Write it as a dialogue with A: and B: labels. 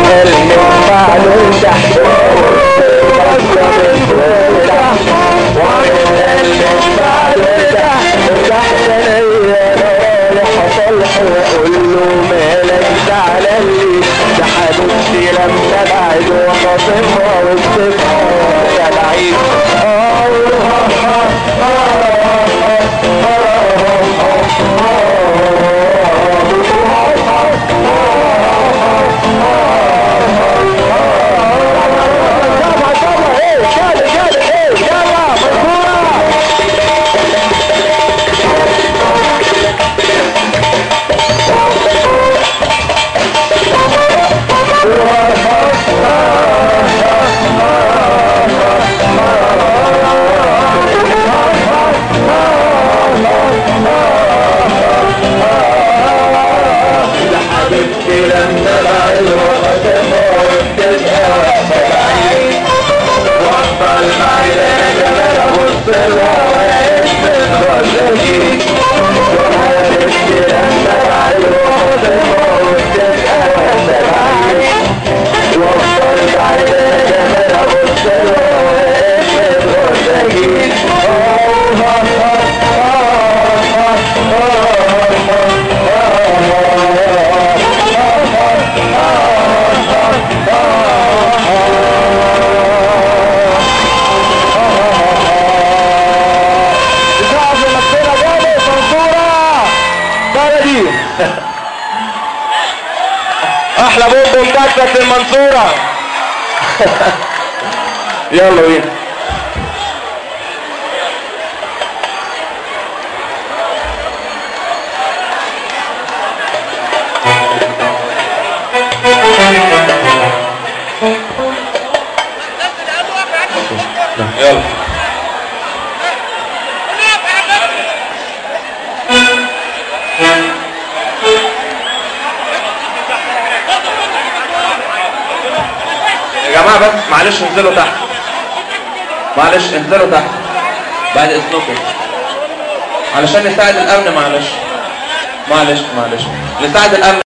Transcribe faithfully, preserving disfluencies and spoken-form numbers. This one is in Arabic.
A: احلى بوب مكتب في المنصورة. يلا بينا. يلا يا جماعة، بس معلش انزلوا تحت، معلش انزلوا تحت بعد اذنكم علشان نساعد الامن. معلش معلش معلش نساعد الامن.